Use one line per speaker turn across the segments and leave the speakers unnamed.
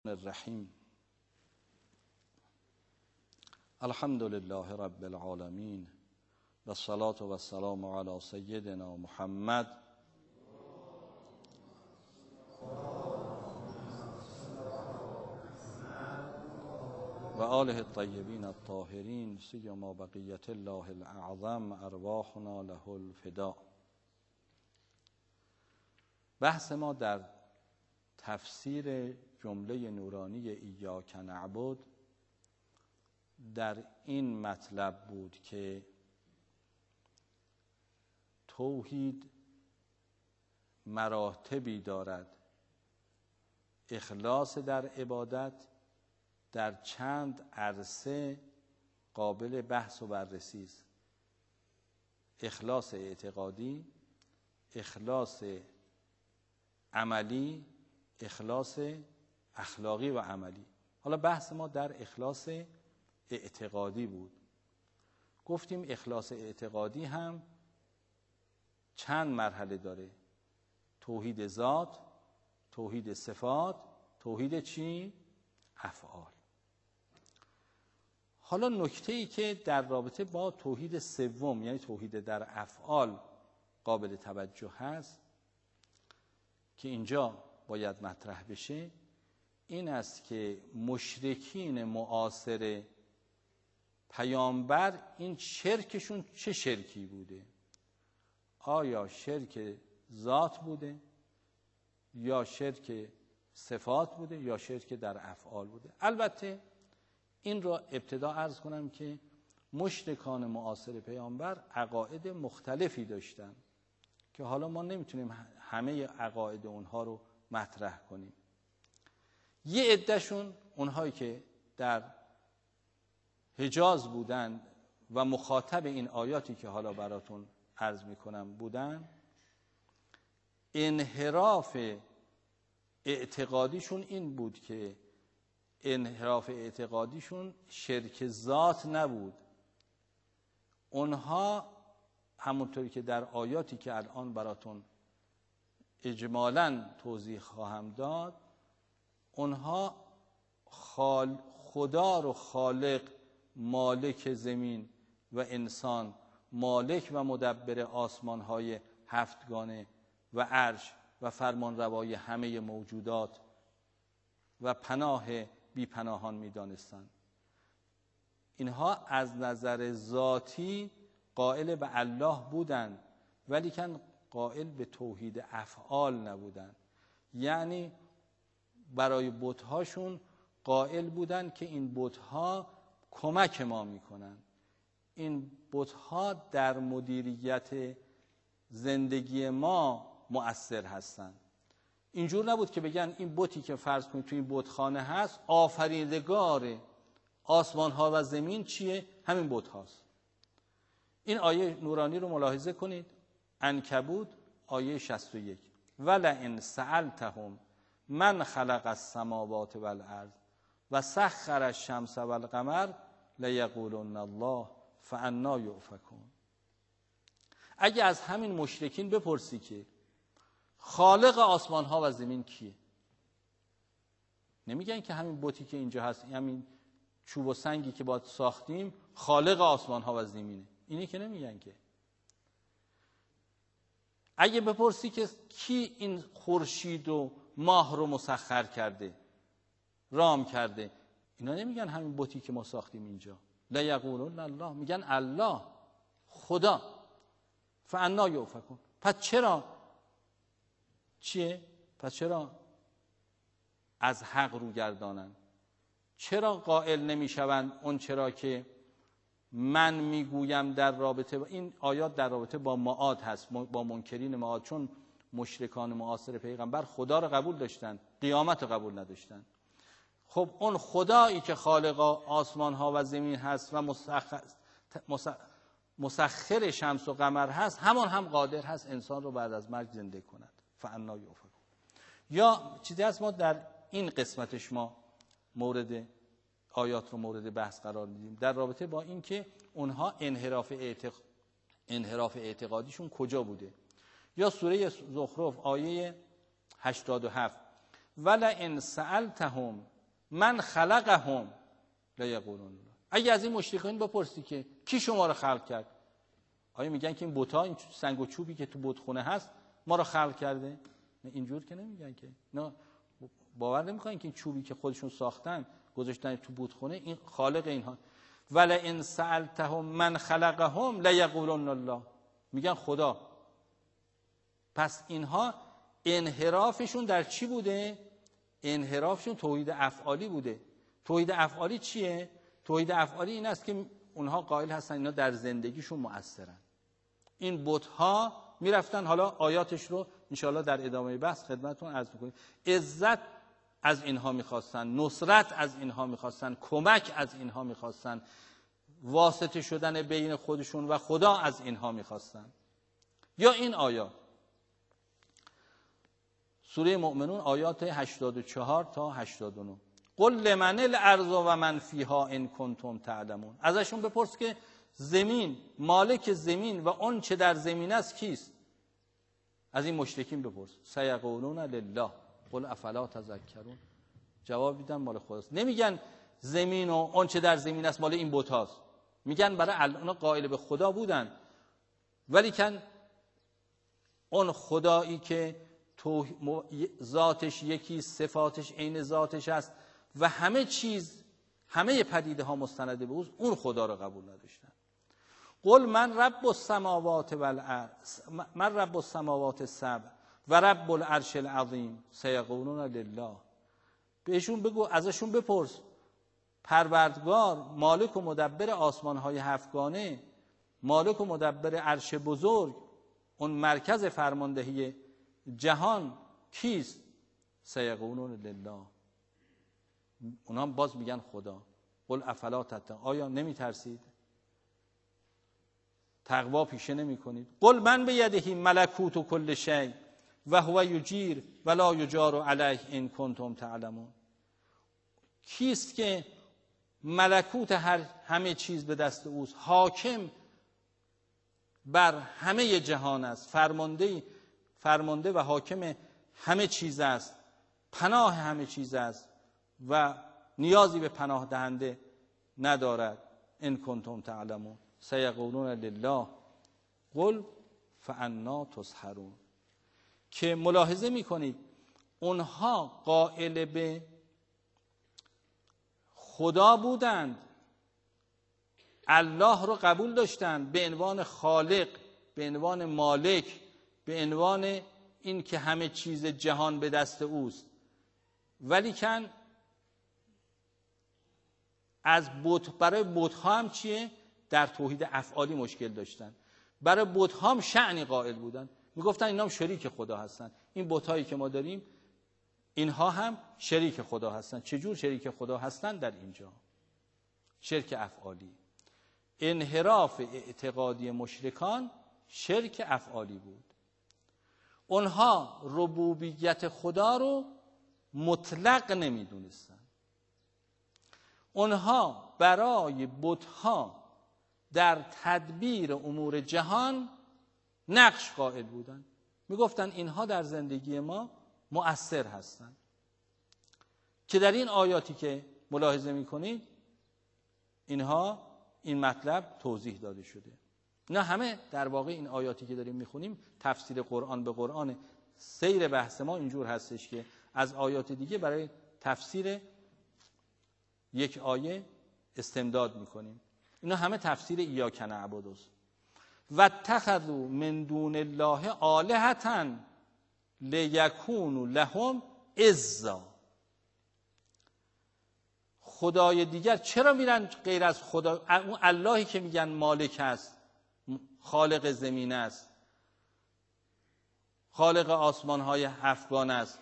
الرحیم. الحمد لله رب العالمین و الصلاة و السلام علی سیدنا محمد و آله الطیبین الطاهرین سیما بقیت الله الاعظم ارواحنا له الفداء. بحث ما در تفسیر جمله نورانی ایاک نعبد در این مطلب بود که توحید مراتبی دارد. اخلاص در عبادت در چند عرصه قابل بحث و بررسی است. اخلاص اعتقادی، اخلاص عملی، اخلاص اخلاقی و عملی. حالا بحث ما در اخلاص اعتقادی بود. گفتیم اخلاص اعتقادی هم چند مرحله داره: توحید ذات، توحید صفات، توحید چی؟ افعال. حالا نکته‌ای که در رابطه با توحید سوم یعنی توحید در افعال قابل توجه هست که اینجا باید مطرح بشه این است که مشرکین معاصر پیامبر این شرکشون چه شرکی بوده؟ آیا شرک ذات بوده یا شرک صفات بوده یا شرک در افعال بوده؟ البته این را ابتدا عرض کنم که مشرکان معاصر پیامبر عقاید مختلفی داشتن که حالا ما نمیتونیم همه عقاید اونها رو مطرح کنیم. یه عدهشون اونهایی که در حجاز بودن و مخاطب این آیاتی که حالا براتون عرض میکنم بودن، انحراف اعتقادیشون این بود که انحراف اعتقادیشون شرک ذات نبود. اونها همونطوری که در آیاتی که الان براتون اجمالاً توضیح خواهم داد، اونها خدا رو خالق، مالک زمین و انسان، مالک و مدبر آسمان‌های هفتگانه و عرش و فرمانروای همه موجودات و پناه بی پناهان می‌دانستند. اینها از نظر ذاتی قائل به الله بودند ولیکن قائل به توحید افعال نبودند. یعنی برای بت‌هاشون قائل بودند که این بت‌ها کمک ما می‌کنند، این بت‌ها در مدیریت زندگی ما مؤثر هستند. اینجور نبود که بگن این بتی که فرض کنید توی این بتخانه هست آفریدگار آسمان‌ها و زمین چیه؟ همین بت‌هاست. این آیه نورانی رو ملاحظه کنید. عنکبوت آیه 61: ولئن سألتهم من خلق السماوات والارض و سخر الشمس والقمر لیقولن الله فانا یؤفکون. اگه از همین مشرکین بپرسی که خالق آسمان ها و زمین کیه، نمیگن که همین بتی که اینجا هست، همین چوب و سنگی که با ساختیم خالق آسمان ها و زمینه. اینی که نمیگن که. اگه بپرسی که کی این خورشید و ماه رو مسخر کرده، رام کرده، اینا نمیگن همین بتی که ما ساختیم اینجا. لا یقولون الله، میگن الله، خدا. فانا یؤفکون. پس چرا چیه؟ پس چرا از حق رو گردانن؟ چرا قائل نمیشوند اون چرا که من میگویم در رابطه با این آیات در رابطه با معاد هست، با منکرین معاد، چون مشرکان معاصر پیغمبر خدا رو قبول داشتن، قیامت رو قبول نداشتن. خب اون خدایی که خالق آسمان ها و زمین هست و مسخر شمس و قمر هست، همان هم قادر هست انسان رو بعد از مرگ زنده کند. فانا یؤفکون. یا چیزی هست ما در این قسمتش ما مورد آیات رو مورد بحث قرار میدیم در رابطه با این که اونها انحراف اعتقادیشون کجا بوده. یا سوره زخرف آیه 87: ولئن سألتهم من خلقهم لیقولون. اگه از این مشرکین بپرسی که کی شما رو خلق کرد، آیا میگن که این بت‌ها، این سنگ و چوبی که تو بتخونه هست ما رو خلق کرده؟ نه، اینجور که نمیگن که. نه، باور نمیکنن که این چوبی که خودشون ساختن گذاشتن تو بتخونه این خالق اینها. ولئن سألتهم من خلقهم لیقولن الله. میگن خدا. پس اینها انحرافشون در چی بوده؟ انحرافشون توحید افعالی بوده. توحید افعالی چیه؟ توحید افعالی این است که اونها قائل هستن اینا در زندگیشون مؤثرن. این بت‌ها میرفتن، حالا آیاتش رو انشاءالله در ادامه بحث خدمتتون عرض می‌کنیم، عزت از اینها می‌خواستن، نصرت از اینها می‌خواستن، کمک از اینها می‌خواستن، واسطه شدن بین خودشون و خدا از اینها می‌خواستن. یا این آیات سوره مؤمنون آیات 84 تا 89. قل لمن الارض و من فیها ان کنتم تعلمون. ازشون بپرس که زمین، مالک زمین و اون چه در زمین است کیست؟ از این مشرکین بپرس. سیقولون لله قل افلا تذکرون. جواب میدن مال خداست. نمیگن زمین و اون چه در زمین است مال این بتاست. میگن برای الان قائل به خدا بودن، ولی کن اون خدایی که ذاتش یکی، صفاتش عین ذاتش است و همه چیز، همه پدیده ها مستند به اوست، اون خدا رو قبول نداشتن. قل من رب السماوات والارض، من رب السماوات السبع و رب العرش العظیم سیقولون لله. بهشون بگو، ازشون بپرس پروردگار، مالک و مدبر آسمان های هفتگانه، مالک و مدبر عرش بزرگ، اون مرکز فرماندهی جهان کیست؟ سیقولون لله. اونا باز میگن خدا. قل افلا تتقون. آیا نمی ترسید؟ تقوا پیشه نمی کنید؟ قل من بیده ملکوت کل شیء و هو یجیر ولا یجار علیه ان کنتم تعلمون. کیست که ملکوت همه چیز به دست اوست، حاکم بر همه جهان است، فرمانده و حاکم همه چیز است، پناه همه چیز است و نیازی به پناه دهنده ندارد. ان کنتم تعلمون سیقولون لله قل فانا تسحرون. که ملاحظه میکنید اونها قائل به خدا بودند، الله رو قبول داشتند به عنوان خالق، به عنوان مالک، به عنوان این که همه چیز جهان به دست اوست، ولی کن از برای بت‌ها هم چیه؟ در توحید افعالی مشکل داشتن. برای بت‌ها هم شأنی قائل بودن، میگفتن اینا هم شریک خدا هستن. این بت‌هایی که ما داریم اینها هم شریک خدا هستن. چجور شریک خدا هستن؟ در اینجا شرک افعالی. انحراف اعتقادی مشرکان شرک افعالی بود. اونها ربوبیت خدا رو مطلق نمیدونستن. اونها برای بت‌ها در تدبیر امور جهان نقش قائل بودن. میگفتن اینها در زندگی ما مؤثر هستند. که در این آیاتی که ملاحظه میکنید اینها این مطلب توضیح داده شده. نه همه در واقع این آیاتی که داریم میخونیم تفسیر قرآن به قرآن. سیر بحث ما اینجور هستش که از آیات دیگه برای تفسیر یک آیه استمداد میکنیم. اینا همه تفسیر ایاک نعبد است. و اتخذوا من دون الله آلهة لیکونوا لهم عزا. خدای دیگر چرا میرن غیر از خدا، اون اللهی که میگن مالک است، خالق زمین است، خالق آسمان های هفتگان است،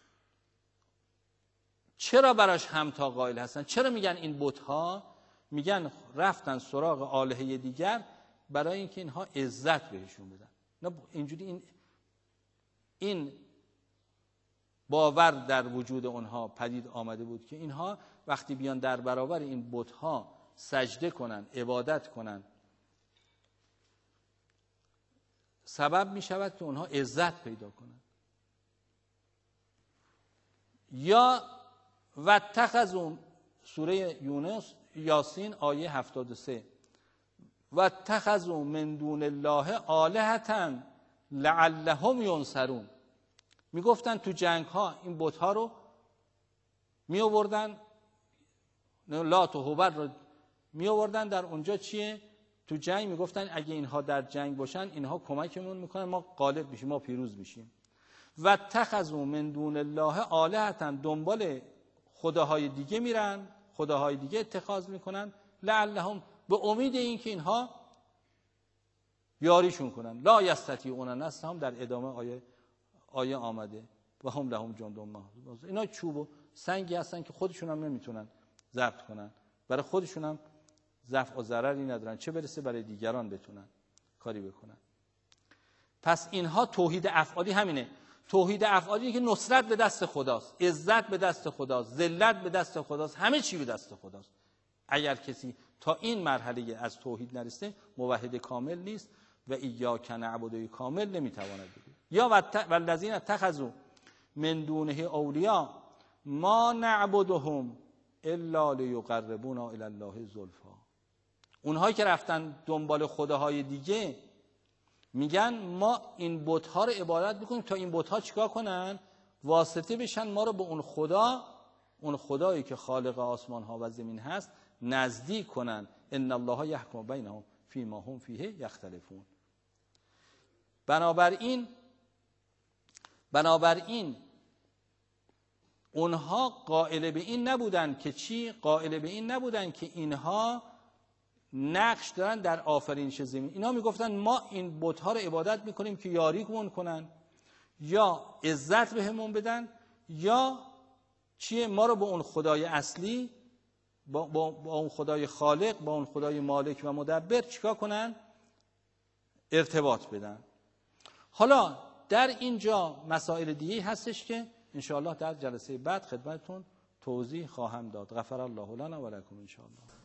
چرا براش همتا قائل هستن؟ چرا میگن این بت‌ها میگن رفتن سراغ آلهه دیگر برای اینکه اینها عزت بهشون بدن؟ نه اینجوری این باور در وجود اونها پدید آمده بود که اینها وقتی بیان در برابر این بت‌ها سجده کنن، عبادت کنن، سبب می شود که اونها عزت پیدا کنن. یا و اتخذوا، سوره یونس یاسین آیه 73، و اتخذوا من دون الله آلهة لعلهم ینصرون. میگفتن تو جنگ ها این بت ها رو می آوردن، لات و هبل رو می آوردن در اونجا، چیه تو جنگ میگفتن اگه اینها در جنگ باشن اینها کمکمون میکنن، ما غالب میشیم، ما پیروز میشیم. و اتخذوا من دون الله آلهة، دنبال خداهای دیگه میرن، خداهای دیگه اتخاذ میکنن، لعلهم، به امید این که اینها یاریشون کنن. لا یستطیعون نصرهم، در ادامه آیه آمده و هم لهم جند محضون. اینا چوب و سنگی هستن که خودشون هم نمیتونن ضبط کنن، برای خودشون هم ضعف و ضرری ندارن، چه برسه برای دیگران بتونن کاری بکنن. پس اینها توحید افعالی همینه. توحید افعالی که نصرت به دست خداست، عزت به دست خداست، ذلت به دست خداست، همه چی به دست خداست. اگر کسی تا این مرحله از توحید نرسته موحد کامل نیست و ایاک نعبد کامل نمیتواند بگه. یا والذین اتخذوا من دونه اولیاء ما نعبدهم الا لیقربونا الی الله زلفا. اونهایی که رفتن دنبال خداهای دیگه میگن ما این بت‌ها رو عبادت میکنیم تا این بت‌ها چیکار کنن؟ واسطه بشن ما رو به اون خدا، اون خدایی که خالق آسمان ها و زمین هست نزدیک کنن. ان الله یحکم بینهم فیما هم فیه یختلفون. بنابراین اونها قائل به این نبودن که چی؟ قائل به این نبودن که اینها نقش دارن در آفرینش زمین. اینا میگفتن ما این بت‌ها رو عبادت میکنیم که یاریمون کنن، یا عزت بهمون بدن، یا چیه ما رو با اون خدای اصلی، با اون خدای خالق، با اون خدای مالک و مدبر چیکار کنن؟ ارتباط بدن. حالا در اینجا مسائل دیگه هستش که انشاءالله در جلسه بعد خدمتتون توضیح خواهم داد. غفر الله لنا و لکم انشاءالله.